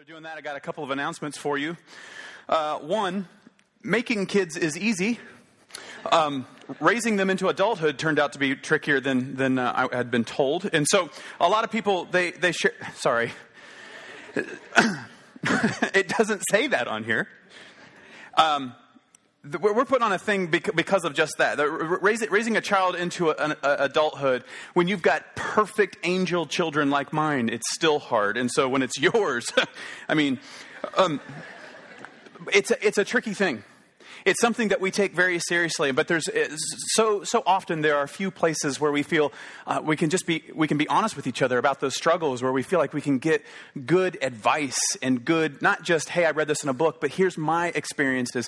They're doing that. I got a couple of announcements for you. One, making kids is easy. Raising them into adulthood turned out to be trickier than I had been told. And so a lot of people, they share... Sorry. It doesn't say that on here. We're put on a thing because of just that. Raising a child into an adulthood, when you've got perfect angel children like mine, it's still hard. And so when it's yours, I mean, it's a tricky thing. It's something that we take very seriously, but there's so often there are a few places where we feel we can be honest with each other about those struggles, where we feel like we can get good advice and good, not just, hey, I read this in a book, but here's my experiences.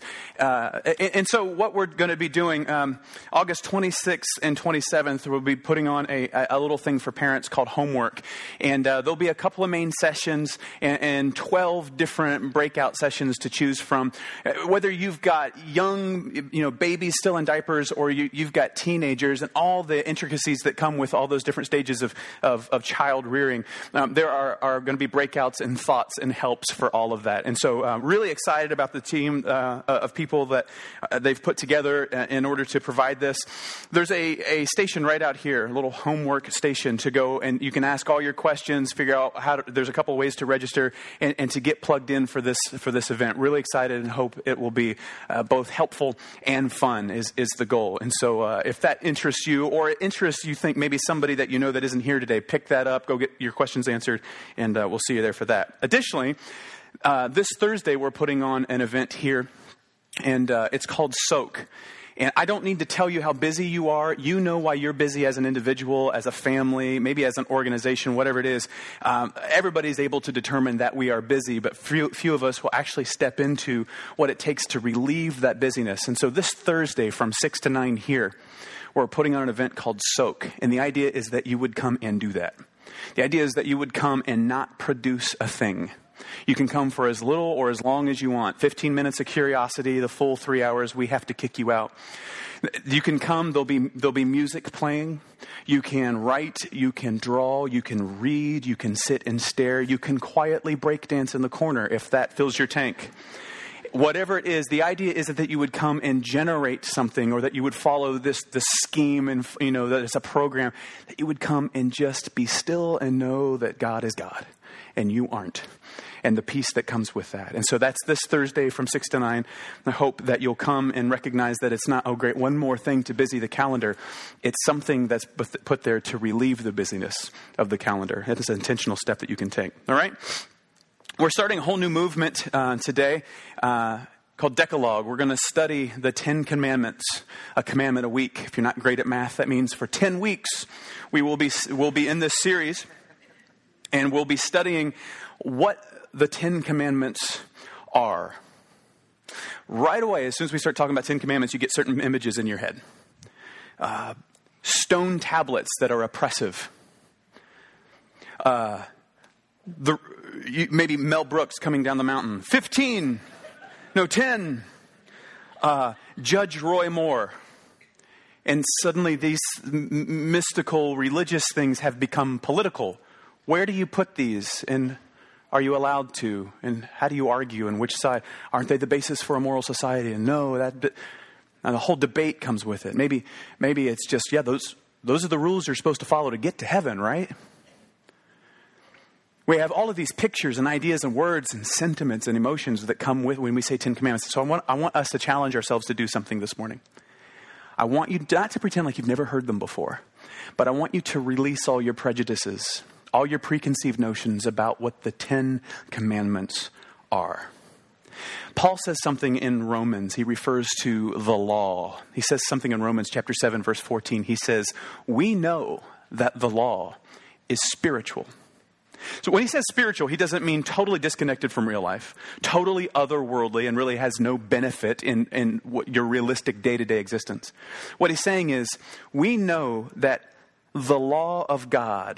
And so what we're going to be doing, August 26th and 27th, we'll be putting on a little thing for parents called Homework. And there'll be a couple of main sessions and 12 different breakout sessions to choose from. Whether you've got young, babies still in diapers, or you've got teenagers, and all the intricacies that come with all those different stages of child rearing. There are going to be breakouts and thoughts and helps for all of that. And so really excited about the team of people that they've put together in order to provide this. There's a station right out here, a little homework station to go, and you can ask all your questions, figure out there's a couple of ways to register and to get plugged in for this event. Really excited and hope it will be both helpful and fun is the goal. And so if that interests you, or it interests you think maybe somebody that you know that isn't here today, pick that up, go get your questions answered, and we'll see you there for that. Additionally, this Thursday we're putting on an event here, and it's called Soak. And I don't need to tell you how busy you are. You know why you're busy as an individual, as a family, maybe as an organization, whatever it is. Everybody's able to determine that we are busy, but few of us will actually step into what it takes to relieve that busyness. And so this Thursday from 6 to 9 here, we're putting on an event called Soak. And the idea is that you would come and do that. The idea is that you would come and not produce a thing. You can come for as little or as long as you want. 15 minutes of curiosity, the full 3 hours, we have to kick you out. You can come, there'll be music playing. You can write, you can draw, you can read, you can sit and stare. You can quietly break dance in the corner if that fills your tank. Whatever it is, the idea is that you would come and generate something, or that you would follow this scheme, and that it's a program, that you would come and just be still and know that God is God and you aren't, and the peace that comes with that. And so that's this Thursday from 6 to 9. I hope that you'll come and recognize that it's not, oh great, one more thing to busy the calendar. It's something that's put there to relieve the busyness of the calendar. It is an intentional step that you can take. All right? We're starting a whole new movement today called Decalogue. We're going to study the 10 commandments, a commandment a week. If you're not great at math, that means for 10 weeks we'll be in this series, and we'll be studying what the 10 commandments are. Right away, as soon as we start talking about 10 commandments, you get certain images in your head. Stone tablets that are oppressive. Maybe Mel Brooks coming down the mountain. 10. Judge Roy Moore. And suddenly these mystical religious things have become political. Where do you put these? And are you allowed to? And how do you argue? And which side? Aren't they the basis for a moral society? And no, and the whole debate comes with it. Maybe it's just, those are the rules you're supposed to follow to get to heaven, right? We have all of these pictures and ideas and words and sentiments and emotions that come with when we say 10 commandments. So I want us to challenge ourselves to do something this morning. I want you not to pretend like you've never heard them before, but I want you to release all your prejudices, all your preconceived notions about what the 10 commandments are. Paul says something in Romans. He refers to the law. He says something in Romans chapter 7, verse 14. He says, we know that the law is spiritual. So when he says spiritual, he doesn't mean totally disconnected from real life, totally otherworldly, and really has no benefit in your realistic day-to-day existence. What he's saying is, we know that the law of God,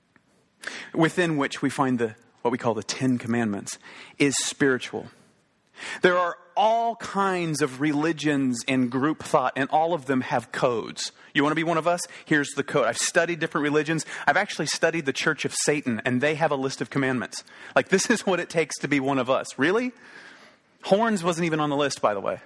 within which we find what we call the 10 commandments, is spiritual. There are all kinds of religions and group thought, and all of them have codes. You want to be one of us? Here's the code. I've studied different religions. I've actually studied the Church of Satan, and they have a list of commandments. Like, this is what it takes to be one of us. Really? Horns wasn't even on the list, by the way.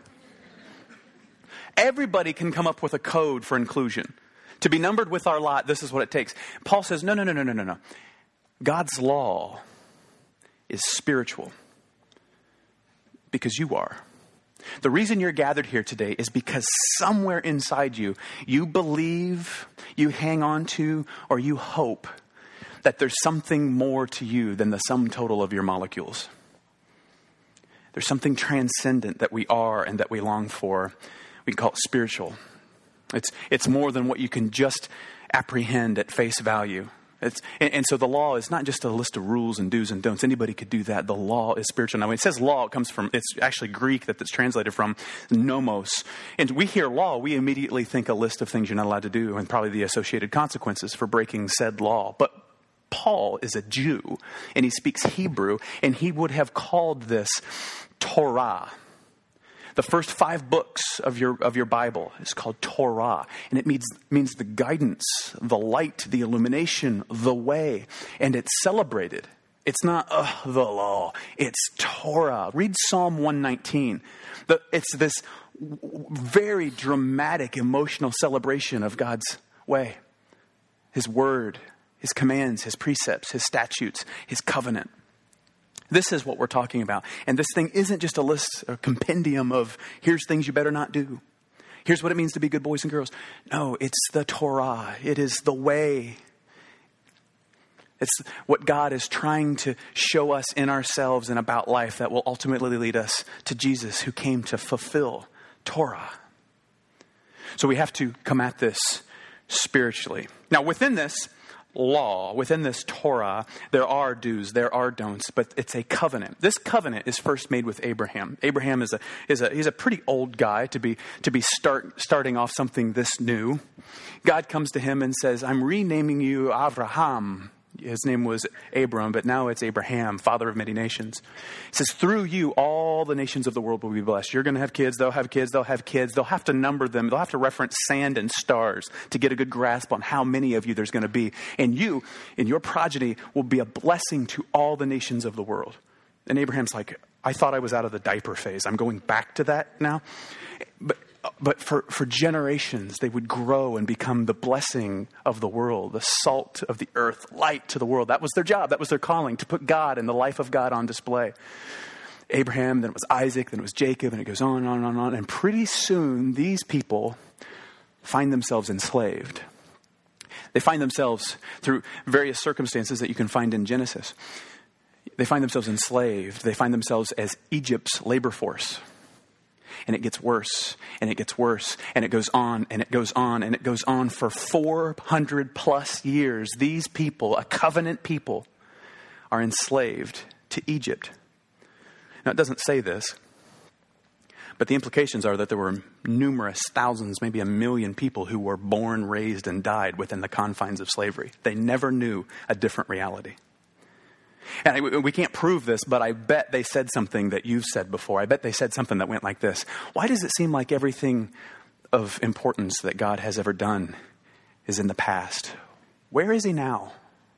Everybody can come up with a code for inclusion. To be numbered with our lot, this is what it takes. Paul says, no. God's law is spiritual. Because you are. The reason you're gathered here today is because somewhere inside you, you believe, you hang on to, or you hope that there's something more to you than the sum total of your molecules. There's something transcendent that we are and that we long for. We call it spiritual. It's more than what you can just apprehend at face value. And so the law is not just a list of rules and do's and don'ts. Anybody could do that. The law is spiritual. Now, when it says law, it's actually Greek that's translated from nomos. And we hear law, we immediately think a list of things you're not allowed to do and probably the associated consequences for breaking said law. But Paul is a Jew, and he speaks Hebrew, and he would have called this Torah. The first 5 books of your Bible is called Torah, and it means the guidance, the light, the illumination, the way, and it's celebrated. It's not the law; it's Torah. Read Psalm 119. It's this very dramatic, emotional celebration of God's way, His word, His commands, His precepts, His statutes, His covenant. This is what we're talking about. And this thing isn't just a list, a compendium of here's things you better not do. Here's what it means to be good boys and girls. No, it's the Torah. It is the way. It's what God is trying to show us in ourselves and about life that will ultimately lead us to Jesus, who came to fulfill Torah. So we have to come at this spiritually. Now, within this law, within this Torah, there are do's, there are don'ts, but it's a covenant. This covenant is first made with Abraham. Abraham he's a pretty old guy to be starting off something this new. God comes to him and says, "I'm renaming you Avraham." His name was Abram, but now it's Abraham, father of many nations. He says, through you, all the nations of the world will be blessed. You're going to have kids, they'll have kids, they'll have kids. They'll have to number them. They'll have to reference sand and stars to get a good grasp on how many of you there's going to be. And you, in your progeny, will be a blessing to all the nations of the world. And Abraham's like, I thought I was out of the diaper phase. I'm going back to that now. But for generations, they would grow and become the blessing of the world, the salt of the earth, light to the world. That was their job. That was their calling, to put God and the life of God on display. Abraham, then it was Isaac, then it was Jacob, and it goes on and on and on. And pretty soon, these people find themselves enslaved. They find themselves through various circumstances that you can find in Genesis. They find themselves enslaved. They find themselves as Egypt's labor force. And it gets worse, and it gets worse, and it goes on, and it goes on, and it goes on for 400 plus years. These people, a covenant people, are enslaved to Egypt. Now, it doesn't say this, but the implications are that there were numerous thousands, maybe 1 million people who were born, raised, and died within the confines of slavery. They never knew a different reality. And we can't prove this, but I bet they said something that you've said before. I bet they said something that went like this. Why does it seem like everything of importance that God has ever done is in the past? Where is he now?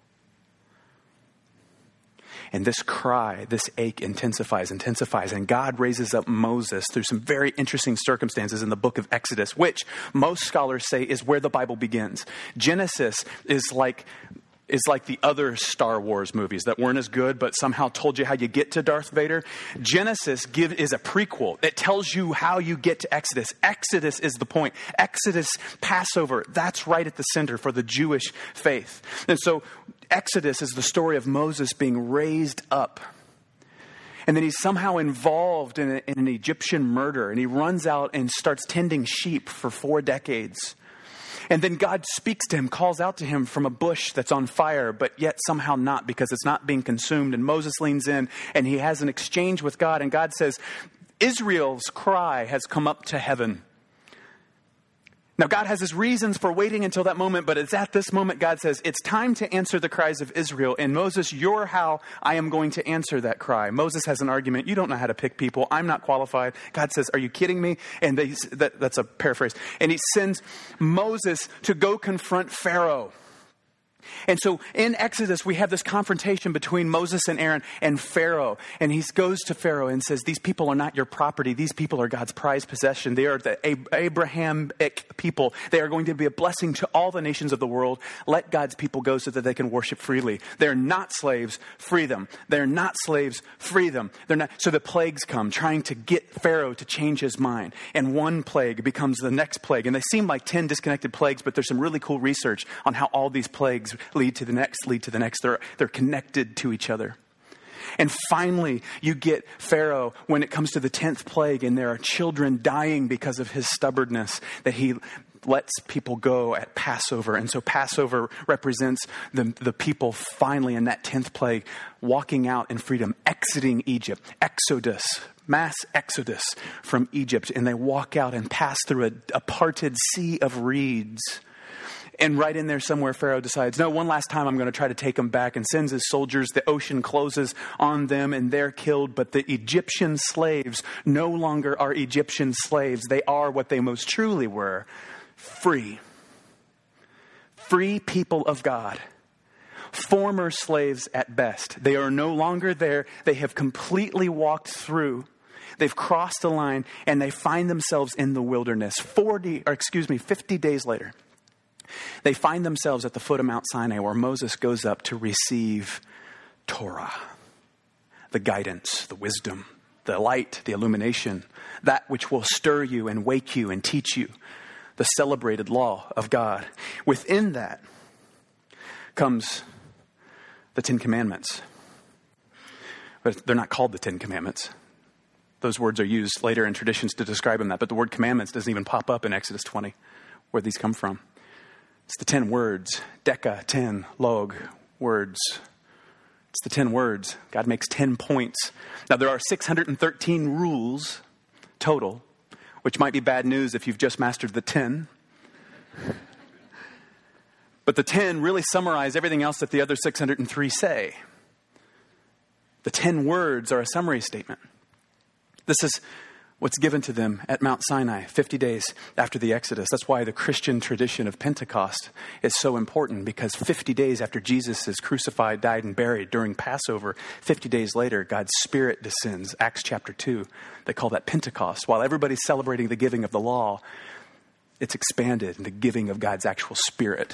And this cry, this ache intensifies. And God raises up Moses through some very interesting circumstances in the book of Exodus, which most scholars say is where the Bible begins. Genesis is like the other Star Wars movies that weren't as good, but somehow told you how you get to Darth Vader. Genesis is a prequel. It tells you how you get to Exodus. Exodus is the point. Exodus, Passover, that's right at the center for the Jewish faith. And so Exodus is the story of Moses being raised up. And then he's somehow involved in an Egyptian murder. And he runs out and starts tending sheep for 4 decades. And then God speaks to him, calls out to him from a bush that's on fire, but yet somehow not, because it's not being consumed. And Moses leans in and he has an exchange with God. And God says, Israel's cry has come up to heaven. Now, God has his reasons for waiting until that moment, but it's at this moment God says, it's time to answer the cries of Israel. And Moses, you're how I am going to answer that cry. Moses has an argument. You don't know how to pick people. I'm not qualified. God says, are you kidding me? And that's a paraphrase. And he sends Moses to go confront Pharaoh. And so in Exodus, we have this confrontation between Moses and Aaron and Pharaoh. And he goes to Pharaoh and says, these people are not your property. These people are God's prized possession. They are the Abrahamic people. They are going to be a blessing to all the nations of the world. Let God's people go so that they can worship freely. They're not slaves. Free them. They're not slaves. Free them. They're not. So the plagues come, trying to get Pharaoh to change his mind. And one plague becomes the next plague. And they seem like 10 disconnected plagues, but there's some really cool research on how all these plagues lead to the next, lead to the next. They're connected to each other. And finally, you get Pharaoh when it comes to the 10th plague, and there are children dying because of his stubbornness, that he lets people go at Passover. And so Passover represents the people finally in that 10th plague walking out in freedom, exiting Egypt. Exodus, mass exodus from Egypt. And they walk out and pass through a parted sea of reeds. And right in there somewhere, Pharaoh decides, no, one last time I'm going to try to take them back, and sends his soldiers. The ocean closes on them and they're killed. But the Egyptian slaves no longer are Egyptian slaves. They are what they most truly were, free. Free people of God. Former slaves at best. They are no longer there. They have completely walked through. They've crossed the line and they find themselves in the wilderness. 50 days later. They find themselves at the foot of Mount Sinai, where Moses goes up to receive Torah, the guidance, the wisdom, the light, the illumination, that which will stir you and wake you and teach you the celebrated law of God. Within that comes the 10 Commandments. But they're not called the 10 Commandments. Those words are used later in traditions to describe them that. But the word commandments doesn't even pop up in Exodus 20, where these come from. It's the 10 words, deca, 10, log, words. It's the 10 words. God makes 10 points. Now, there are 613 rules total, which might be bad news if you've just mastered the 10. But the 10 really summarize everything else that the other 603 say. The 10 words are a summary statement. This is what's given to them at Mount Sinai 50 days after the Exodus. That's why the Christian tradition of Pentecost is so important, because 50 days after Jesus is crucified, died, and buried during Passover, 50 days later, God's Spirit descends. Acts chapter 2, they call that Pentecost. While everybody's celebrating the giving of the law, it's expanded in the giving of God's actual Spirit.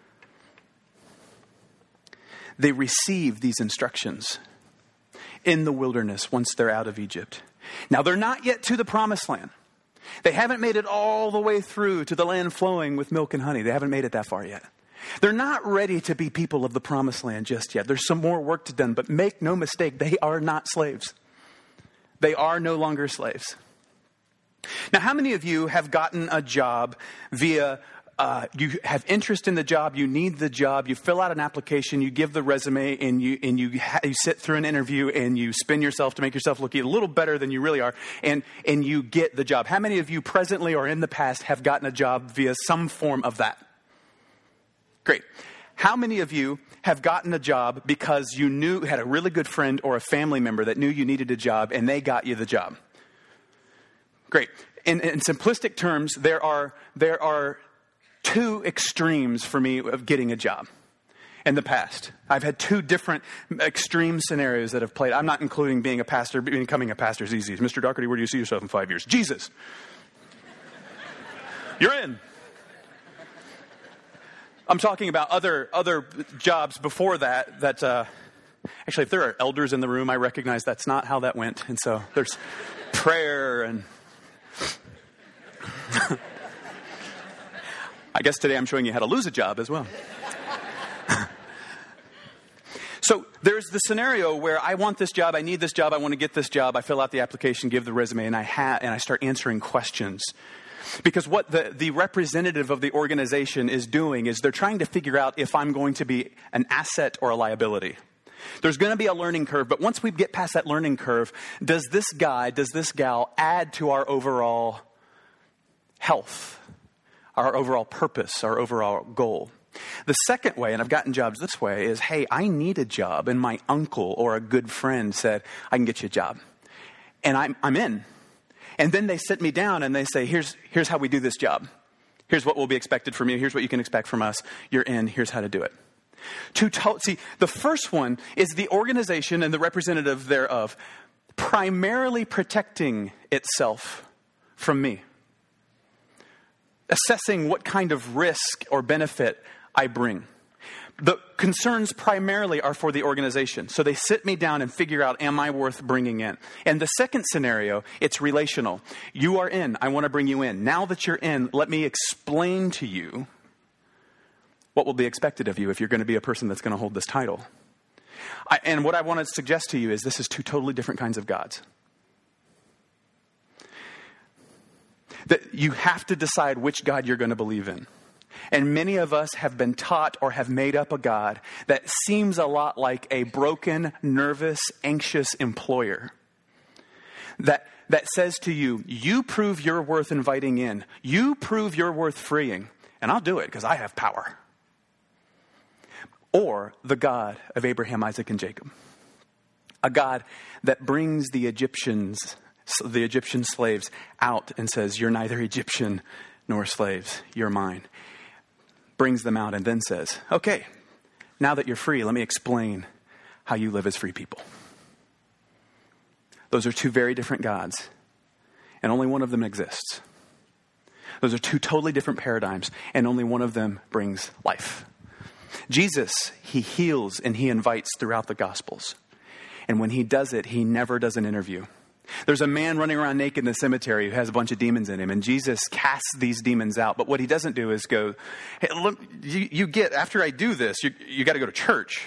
They receive these instructions in the wilderness once they're out of Egypt. Now, they're not yet to the promised land. They haven't made it all the way through to the land flowing with milk and honey. They haven't made it that far yet. They're not ready to be people of the promised land just yet. There's some more work to done, but make no mistake, they are not slaves. They are no longer slaves. Now, how many of you have gotten a job via you have interest in the job, you need the job, you fill out an application, you give the resume, and you sit through an interview, and you spin yourself to make yourself look a little better than you really are, and you get the job? How many of you presently or in the past have gotten a job via some form of that? Great. How many of you have gotten a job because you had a really good friend or a family member that knew you needed a job, and they got you the job? Great. In simplistic terms, there are two extremes for me of getting a job in the past. I've had two different extreme scenarios that have played. I'm not including being a pastor. Becoming a pastor is easy. Mr. Doherty, where do you see yourself in 5 years? Jesus. You're in. I'm talking about other jobs before that actually, if there are elders in the room, I recognize that's not how that went. And so there's prayer and I guess today I'm showing you how to lose a job as well. So there's the scenario where I want this job, I need this job, I want to get this job. I fill out the application, give the resume, and I start answering questions. Because what the representative of the organization is doing is they're trying to figure out if I'm going to be an asset or a liability. There's going to be a learning curve, but once we get past that learning curve, does this guy, does this gal add to our overall health? our overall purpose, our overall goal. The second way, and I've gotten jobs this way, is, hey, I need a job, and my uncle or a good friend said, I can get you a job. And I'm in. And then they sit me down and they say, here's how we do this job. Here's what will be expected from you. Here's what you can expect from us. You're in. Here's how to do it. See, the first one is the organization and the representative thereof primarily protecting itself from me. Assessing what kind of risk or benefit I bring. The concerns primarily are for the organization. So they sit me down and figure out, am I worth bringing in? And the second scenario, it's relational. You are in. I want to bring you in. Now that you're in, let me explain to you what will be expected of you if you're going to be a person that's going to hold this title. And what I want to suggest to you is this is two totally different kinds of gods. That you have to decide which God you're going to believe in. And many of us have been taught or have made up a God that seems a lot like a broken, nervous, anxious employer. That says to you, you prove you're worth inviting in. You prove you're worth freeing. And I'll do it because I have power. Or the God of Abraham, Isaac, and Jacob. A God that brings the Egyptian slaves out and says, you're neither Egyptian nor slaves. You're mine. Brings them out and then says, okay, now that you're free, let me explain how you live as free people. Those are two very different gods, and only one of them exists. Those are two totally different paradigms, and only one of them brings life. Jesus, he heals and he invites throughout the Gospels. And when he does it, he never does an interview. There's a man running around naked in the cemetery who has a bunch of demons in him, and Jesus casts these demons out. But what he doesn't do is go, hey, look, you get, after I do this, you got to go to church.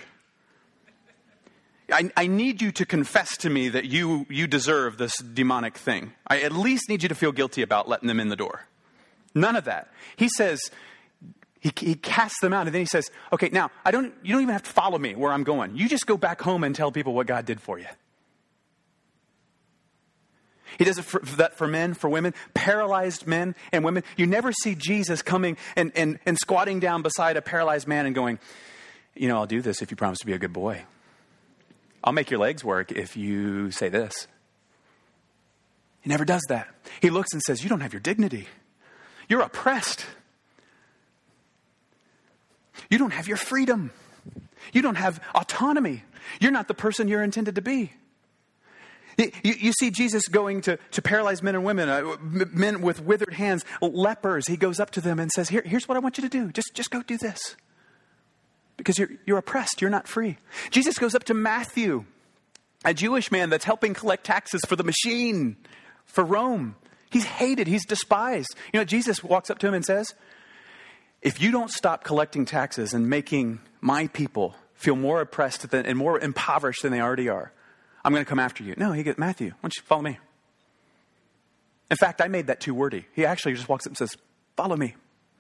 I need you to confess to me that you deserve this demonic thing. I at least need you to feel guilty about letting them in the door. None of that. He says, he casts them out, and then he says, okay, now, you don't even have to follow me where I'm going. You just go back home and tell people what God did for you. He does it for men, for women, paralyzed men and women. You never see Jesus coming and squatting down beside a paralyzed man and going, I'll do this if you promise to be a good boy. I'll make your legs work if you say this. He never does that. He looks and says, you don't have your dignity. You're oppressed. You don't have your freedom. You don't have autonomy. You're not the person you're intended to be. You see Jesus going to paralyzed men and women, men with withered hands, lepers. He goes up to them and says, here's what I want you to do. Just go do this. Because you're oppressed. You're not free. Jesus goes up to Matthew, a Jewish man that's helping collect taxes for the machine, for Rome. He's hated. He's despised. Jesus walks up to him and says, if you don't stop collecting taxes and making my people feel more oppressed and more impoverished than they already are, I'm going to come after you. No, he gets, Matthew, why don't you follow me? In fact, I made that too wordy. He actually just walks up and says, follow me.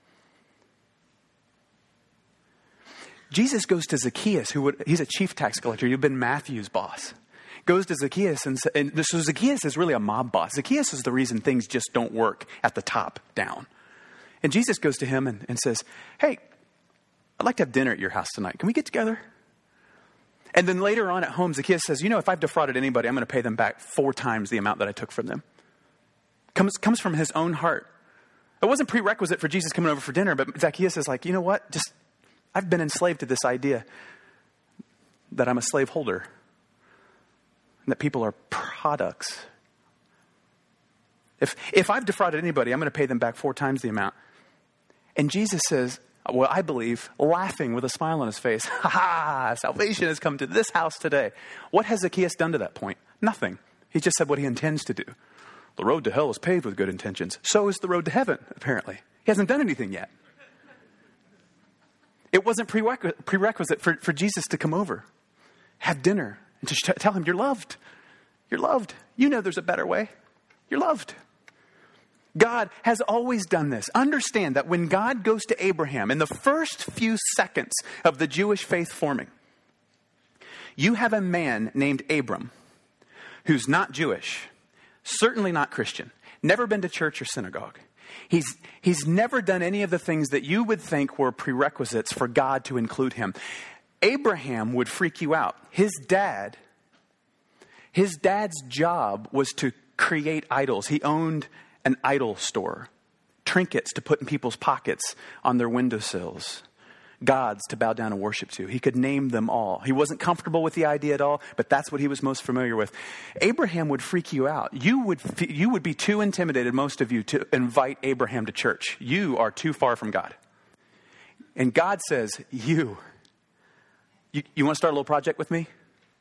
Jesus goes to Zacchaeus, he's a chief tax collector. He'd been Matthew's boss. Goes to Zacchaeus, and so Zacchaeus is really a mob boss. Zacchaeus is the reason things just don't work at the top down. And Jesus goes to him and says, hey, I'd like to have dinner at your house tonight. Can we get together? And then later on at home, Zacchaeus says, if I've defrauded anybody, I'm going to pay them back 4 times the amount that I took from them. Comes from his own heart. It wasn't prerequisite for Jesus coming over for dinner, but Zacchaeus is like, you know what? I've been enslaved to this idea that I'm a slave holder and that people are products. If I've defrauded anybody, I'm going to pay them back 4 times the amount. And Jesus says, well, I believe, laughing with a smile on his face, ha ha, salvation has come to this house today. What has Zacchaeus done to that point? Nothing. He just said what he intends to do. The road to hell is paved with good intentions. So is the road to heaven, apparently. He hasn't done anything yet. It wasn't prerequisite for Jesus to come over, have dinner, and to tell him, you're loved. You're loved. You know there's a better way. You're loved. God has always done this. Understand that when God goes to Abraham, in the first few seconds of the Jewish faith forming, you have a man named Abram who's not Jewish, certainly not Christian, never been to church or synagogue. He's never done any of the things that you would think were prerequisites for God to include him. Abraham would freak you out. His dad's job was to create idols. He owned an idol store, trinkets to put in people's pockets on their windowsills, gods to bow down and worship to. He could name them all. He wasn't comfortable with the idea at all, but that's what he was most familiar with. Abraham would freak you out. You would be too intimidated, most of you, to invite Abraham to church. You are too far from God. And God says, you want to start a little project with me?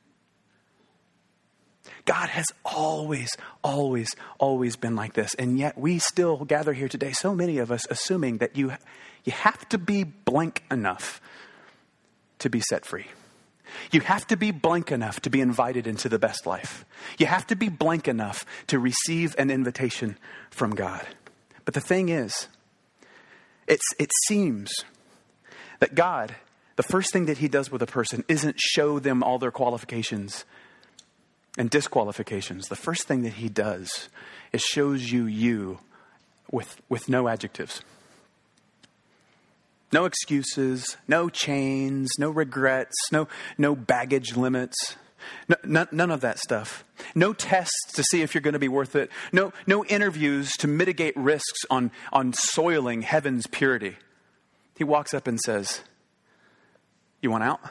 God has always, always, always been like this. And yet we still gather here today, so many of us, assuming that you have to be blank enough to be set free. You have to be blank enough to be invited into the best life. You have to be blank enough to receive an invitation from God. But the thing is, it seems that God, the first thing that he does with a person isn't show them all their qualifications and disqualifications. The first thing that he does is shows you with no adjectives. No excuses, no chains, no regrets, no baggage limits, none of that stuff. No tests to see if you're going to be worth it. No interviews to mitigate risks on soiling heaven's purity. He walks up and says, "You want out?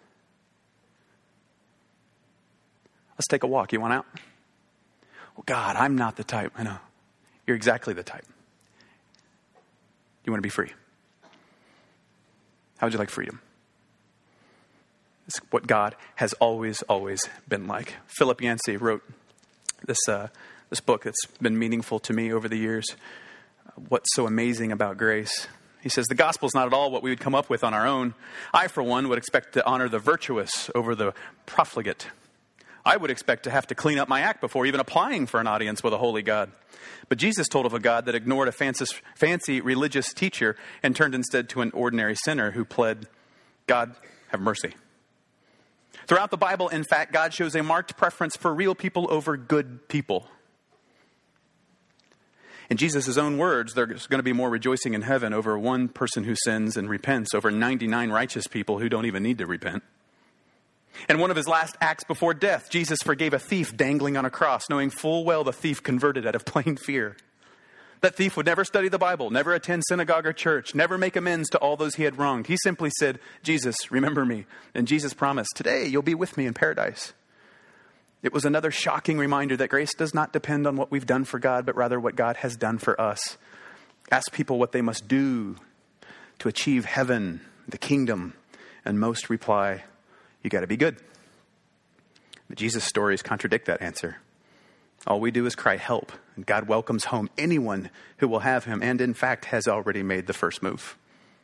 Let's take a walk. You want out?" Well, God, I'm not the type. I know. You're exactly the type. You want to be free? How would you like freedom? It's what God has always, always been like. Philip Yancey wrote this book that's been meaningful to me over the years. What's so amazing about grace? He says, the gospel is not at all what we would come up with on our own. I, for one, would expect to honor the virtuous over the profligate. I would expect to have to clean up my act before even applying for an audience with a holy God. But Jesus told of a God that ignored a fancy religious teacher and turned instead to an ordinary sinner who pled, "God, have mercy." Throughout the Bible, in fact, God shows a marked preference for real people over good people. In Jesus' own words, there's going to be more rejoicing in heaven over one person who sins and repents over 99 righteous people who don't even need to repent. In one of his last acts before death, Jesus forgave a thief dangling on a cross, knowing full well the thief converted out of plain fear. That thief would never study the Bible, never attend synagogue or church, never make amends to all those he had wronged. He simply said, "Jesus, remember me." And Jesus promised, "Today you'll be with me in paradise." It was another shocking reminder that grace does not depend on what we've done for God, but rather what God has done for us. Ask people what they must do to achieve heaven, the kingdom, and most reply, "You got to be good." But Jesus' stories contradict that answer. All we do is cry help, and God welcomes home anyone who will have him, and in fact has already made the first move.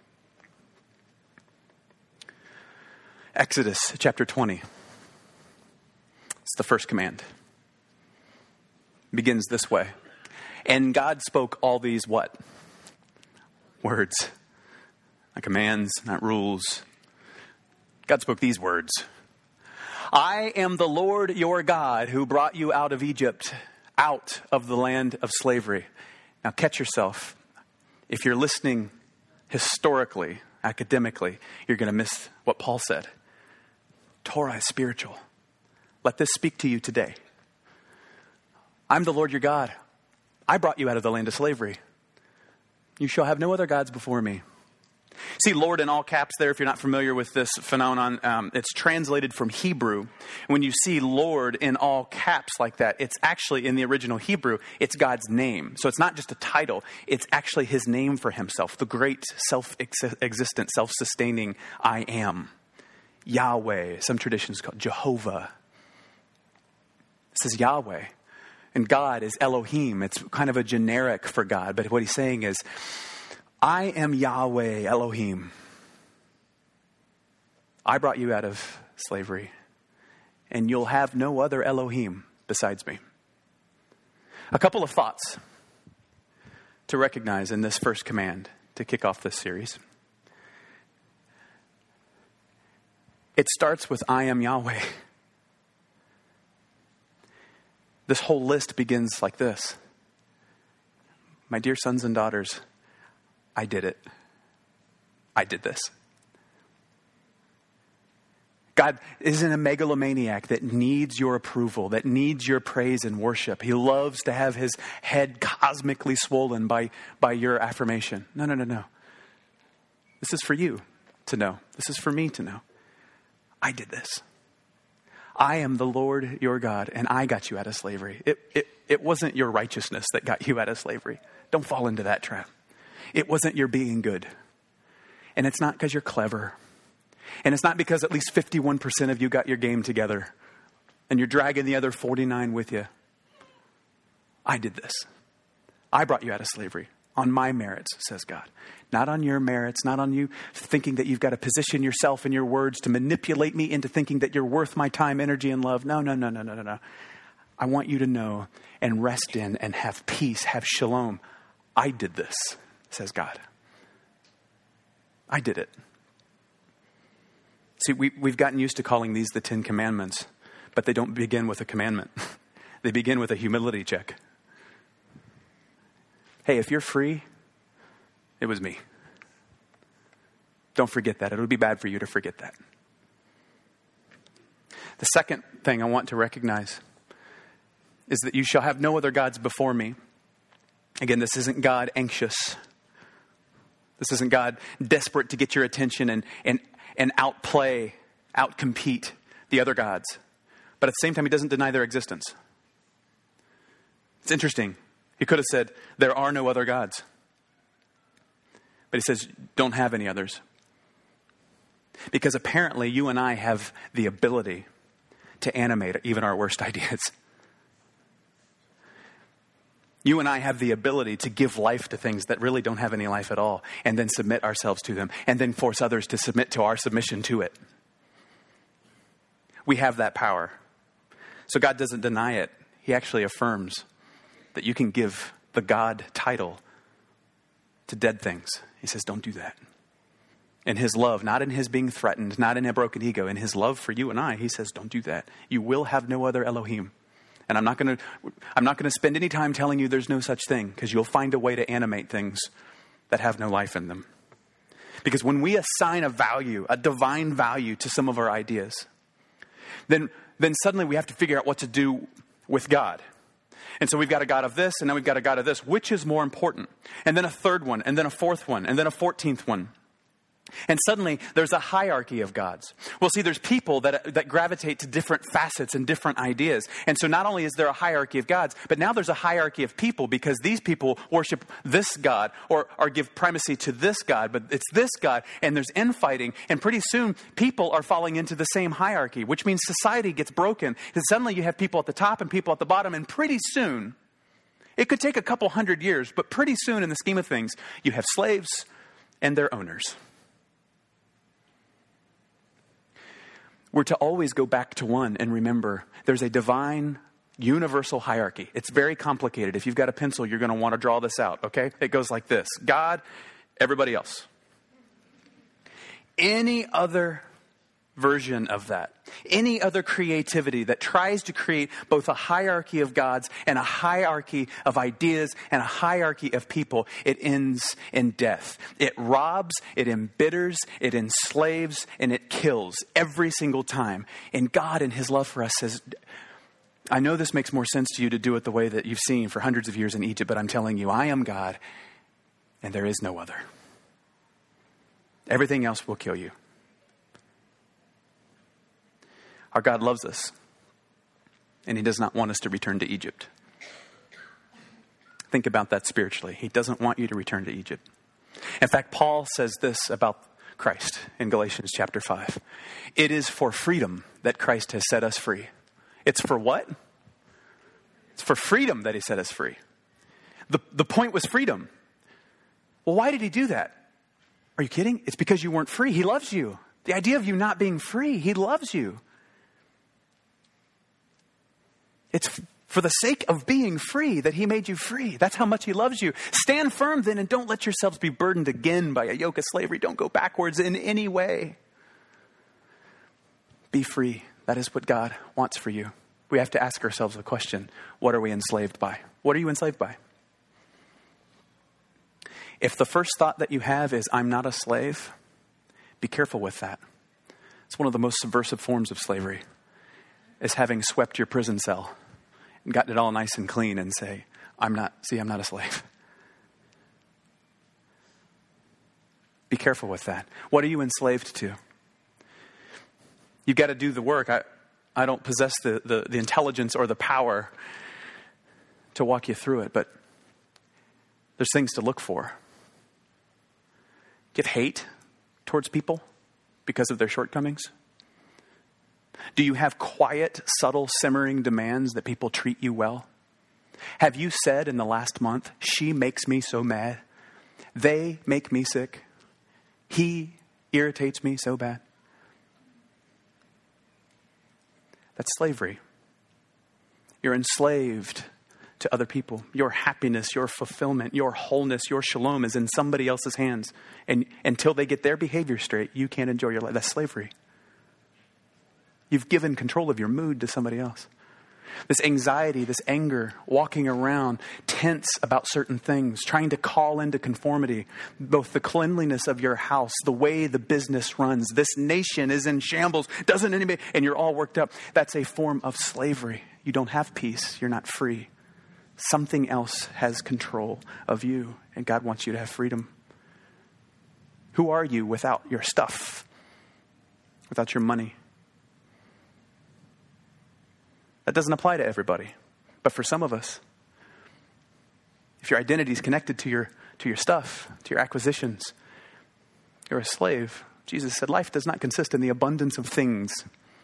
Exodus chapter 20. It's the first command. It begins this way. And God spoke all these what? Words. Not commands, not rules. God spoke these words. I am the Lord your God who brought you out of Egypt, out of the land of slavery. Now catch yourself. If you're listening historically, academically, you're going to miss what Paul said. Torah is spiritual. Let this speak to you today. I'm the Lord your God. I brought you out of the land of slavery. You shall have no other gods before me. See Lord in all caps there, if you're not familiar with this phenomenon. It's translated from Hebrew. When you see Lord in all caps like that, it's actually in the original Hebrew, it's God's name. So it's not just a title. It's actually his name for himself, the great self-existent, self-sustaining I am. Yahweh, some traditions call it Jehovah. It says Yahweh. And God is Elohim. It's kind of a generic for God. But what he's saying is, I am Yahweh Elohim. I brought you out of slavery. And you'll have no other Elohim besides me. A couple of thoughts to recognize in this first command to kick off this series. It starts with I am Yahweh. This whole list begins like this. my dear sons and daughters, I did it. I did this. God isn't a megalomaniac that needs your approval, that needs your praise and worship. He loves to have his head cosmically swollen by your affirmation. No. This is for you to know. This is for me to know. I did this. I am the Lord your God, and I got you out of slavery. It wasn't your righteousness that got you out of slavery. Don't fall into that trap. It wasn't your being good. And it's not because you're clever. And it's not because at least 51% of you got your game together and you're dragging the other 49 with you. I did this. I brought you out of slavery on my merits, says God. Not on your merits, not on you thinking that you've got to position yourself and your words to manipulate me into thinking that you're worth my time, energy, and love. No. I want you to know and rest in and have peace, have shalom. I did this, says God. I did it. See, we've gotten used to calling these the 10 Commandments, but they don't begin with a commandment. They begin with a humility check. Hey, if you're free, it was me. Don't forget that. It would be bad for you to forget that. The second thing I want to recognize is that you shall have no other gods before me. Again, this isn't God anxious. This isn't God desperate to get your attention and outplay, outcompete the other gods. But at the same time, he doesn't deny their existence. It's interesting. He could have said, there are no other gods. But he says, don't have any others. Because apparently you and I have the ability to animate even our worst ideas. You and I have the ability to give life to things that really don't have any life at all, and then submit ourselves to them, and then force others to submit to our submission to it. We have that power. So God doesn't deny it. He actually affirms that you can give the God title to dead things. He says, don't do that. In his love, not in his being threatened, not in a broken ego, in his love for you and I, he says, don't do that. You will have no other Elohim. And I'm not going to spend any time telling you there's no such thing, because you'll find a way to animate things that have no life in them. Because when we assign a value, a divine value to some of our ideas, then suddenly we have to figure out what to do with God. And so we've got a God of this, and then we've got a God of this. Which is more important? And then a third one, and then a fourth one, and then a 14th one. And suddenly, there's a hierarchy of gods. Well, see, there's people that gravitate to different facets and different ideas. And so not only is there a hierarchy of gods, but now there's a hierarchy of people, because these people worship this God or give primacy to this God, but it's this God, and there's infighting. And pretty soon, people are falling into the same hierarchy, which means society gets broken. And suddenly you have people at the top and people at the bottom, and pretty soon, it could take a couple hundred years, but pretty soon in the scheme of things, you have slaves and their owners. We're to always go back to one and remember there's a divine universal hierarchy. It's very complicated. If you've got a pencil, you're going to want to draw this out, okay? It goes like this. God, everybody else. Any other version of that, any other creativity that tries to create both a hierarchy of gods and a hierarchy of ideas and a hierarchy of people, it ends in death. It robs, it embitters, it enslaves, and it kills every single time. And God, in his love for us, says, I know this makes more sense to you to do it the way that you've seen for hundreds of years in Egypt, but I'm telling you, I am God, and there is no other. Everything else will kill you. Our God loves us, and he does not want us to return to Egypt. Think about that spiritually. He doesn't want you to return to Egypt. In fact, Paul says this about Christ in Galatians chapter 5. It is for freedom that Christ has set us free. It's for what? It's for freedom that he set us free. The point was freedom. Well, why did he do that? Are you kidding? It's because you weren't free. He loves you. The idea of you not being free, he loves you. It's for the sake of being free that he made you free. That's how much he loves you. Stand firm then, and don't let yourselves be burdened again by a yoke of slavery. Don't go backwards in any way. Be free. That is what God wants for you. We have to ask ourselves the question, what are we enslaved by? What are you enslaved by? If the first thought that you have is, I'm not a slave, be careful with that. It's one of the most subversive forms of slavery, is having swept your prison cell and gotten it all nice and clean and say, I'm not a slave. Be careful with that. What are you enslaved to? You've got to do the work. I don't possess the intelligence or the power to walk you through it, but there's things to look for. Do you have hate towards people because of their shortcomings? Do you have quiet, subtle, simmering demands that people treat you well? Have you said in the last month, she makes me so mad, they make me sick, he irritates me so bad? That's slavery. You're enslaved to other people. Your happiness, your fulfillment, your wholeness, your shalom is in somebody else's hands. And until they get their behavior straight, you can't enjoy your life. That's slavery. You've given control of your mood to somebody else. This anxiety, this anger, walking around tense about certain things, trying to call into conformity, both the cleanliness of your house, the way the business runs. This nation is in shambles. Doesn't anybody, and you're all worked up. That's a form of slavery. You don't have peace. You're not free. Something else has control of you, and God wants you to have freedom. Who are you without your stuff? Without your money? That doesn't apply to everybody, but for some of us, if your identity is connected to your stuff, to your acquisitions, you're a slave. Jesus said, life does not consist in the abundance of things.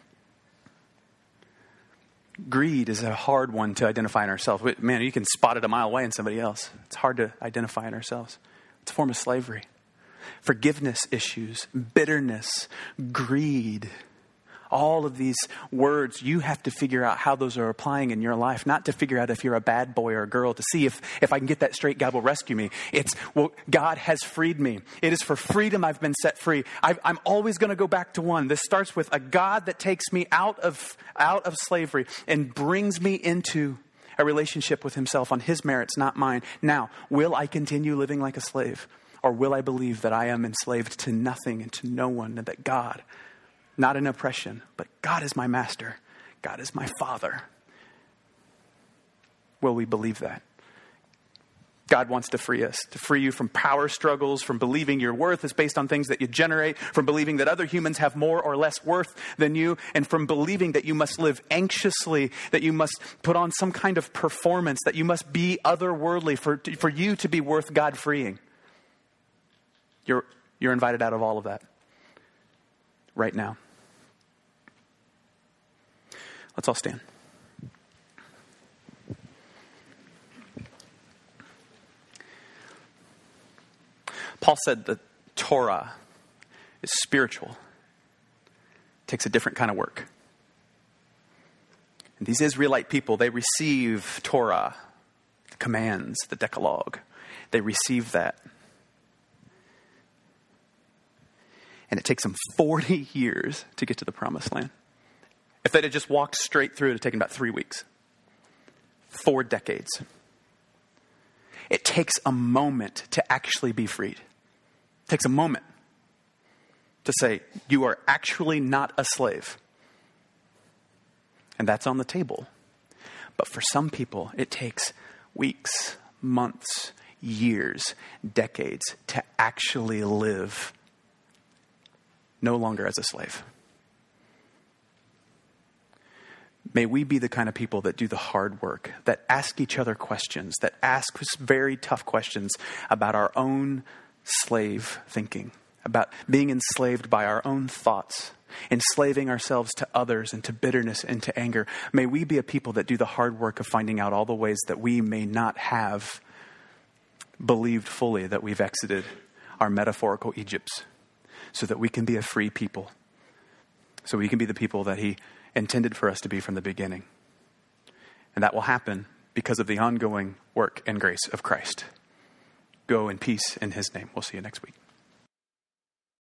Greed is a hard one to identify in ourselves. Man, you can spot it a mile away in somebody else. It's hard to identify in ourselves. It's a form of slavery. Forgiveness issues, bitterness, greed. All of these words, you have to figure out how those are applying in your life, not to figure out if you're a bad boy or a girl, to see if I can get that straight, God will rescue me. It's, well, God has freed me. It is for freedom I've been set free. I'm always going to go back to one. This starts with a God that takes me out of slavery and brings me into a relationship with himself on his merits, not mine. Now, will I continue living like a slave? Or will I believe that I am enslaved to nothing and to no one, and that God, not in oppression, but God is my master. God is my father. Will we believe that? God wants to free us, to free you from power struggles, from believing your worth is based on things that you generate, from believing that other humans have more or less worth than you, and from believing that you must live anxiously, that you must put on some kind of performance, that you must be otherworldly for you to be worth God freeing. You're invited out of all of that right now. Let's all stand. Paul said that Torah is spiritual. It takes a different kind of work. And these Israelite people, they receive Torah, the commands, the Decalogue. They receive that. And it takes them 40 years to get to the promised land. If they'd have just walked straight through, it would have taken about 3 weeks. 4 decades. It takes a moment to actually be freed. It takes a moment to say, you are actually not a slave. And that's on the table. But for some people, it takes weeks, months, years, decades to actually live no longer as a slave. May we be the kind of people that do the hard work, that ask each other questions, that ask very tough questions about our own slave thinking, about being enslaved by our own thoughts, enslaving ourselves to others and to bitterness and to anger. May we be a people that do the hard work of finding out all the ways that we may not have believed fully that we've exited our metaphorical Egypts, so that we can be a free people, so we can be the people that he intended for us to be from the beginning. And that will happen because of the ongoing work and grace of Christ. Go in peace in his name. We'll see you next week.